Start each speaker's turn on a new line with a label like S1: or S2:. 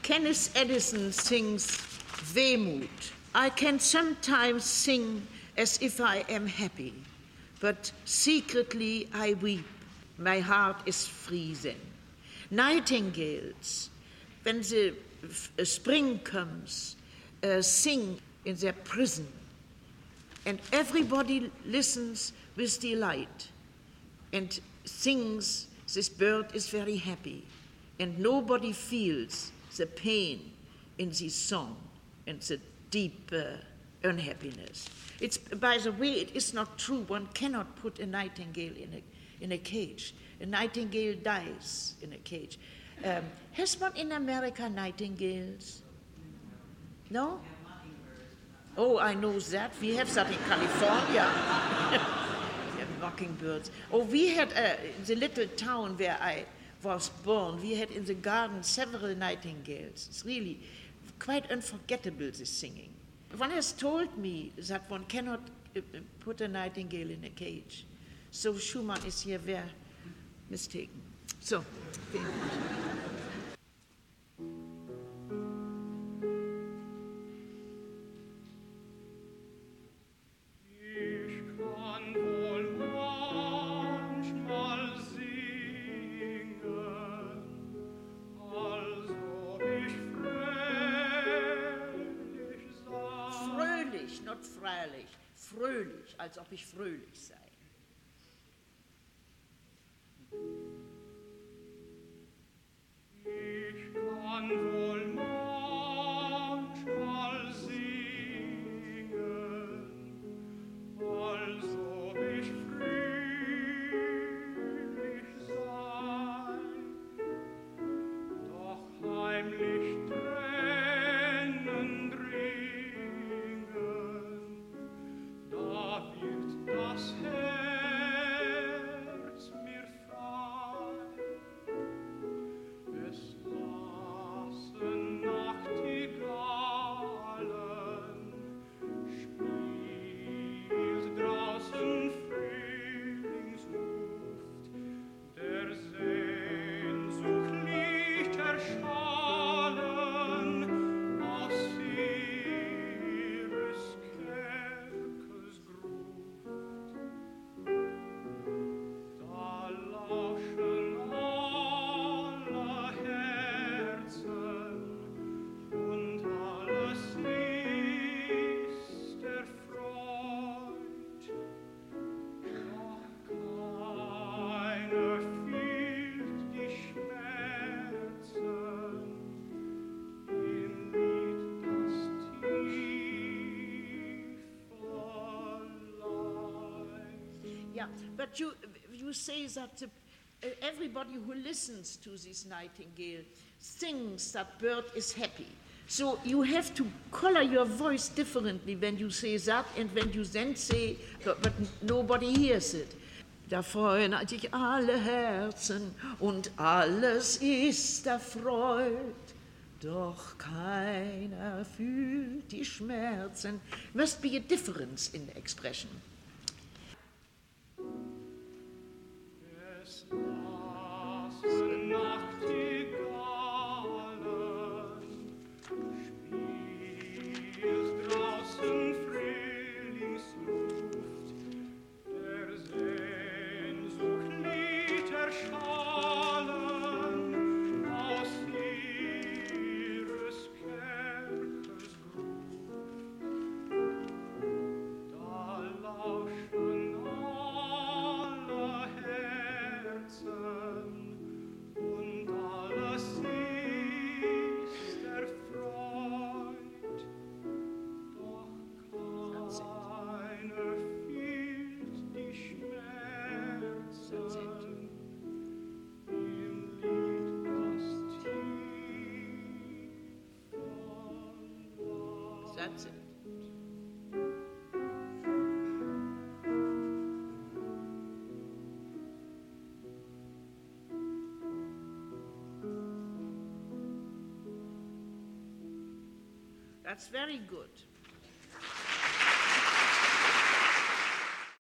S1: Kenneth Edison sings Wehmut. I can sometimes sing as if I am happy, but secretly I weep. My heart is freezing. Nightingales, when the spring comes, sing in their prison, and everybody listens with delight and thinks this bird is very happy, and nobody feels the pain in this song and the deep unhappiness. It's, by the way, it is not true. One cannot put a nightingale in a cage. A nightingale dies in a cage. Has one in America nightingales? No? Oh, I know that. We have that in California. We have mockingbirds. Oh, we had in the little town where I was born, we had in the garden several nightingales. It's really quite unforgettable, this singing. One has told me that one cannot put a nightingale in a cage. So Schumann is here very mistaken. So, okay. Not freilich, fröhlich, als ob ich fröhlich sei.
S2: Ich kann wohl manchmal singen, als ob ich fröhlich sei, doch heimlich Tränen dringen, da wird das Herz mir frei. Es lassen Nachtigallen, spielt draußen Frühlingsluft, der Sehnsucht Lichterschalen aus ihres Kerkers Gruft. Da lauschen alle Herzen und alles ist erfreut. Doch keiner fühlt die Schmerzen im Lied, das tief verleiht.
S1: Yeah, but you say that everybody who listens to this nightingale thinks that bird is happy. So you have to color your voice differently when you say that and when you then say, but nobody hears it. Da freuen sich alle Herzen und alles ist erfreut. Doch keiner fühlt die Schmerzen. Must be a difference in the expression.
S2: Es lassen Nachtigallen, spielt draußen Frühlingsluft, der Sehnsucht Lichterschalen aus ihres Kerkers Gruft. Da lauschen alle Herzen und alles ist erfreut. Doch keiner fühlt die Schmerzen im Lied, das tief verleiht.
S1: That's it. That's very good.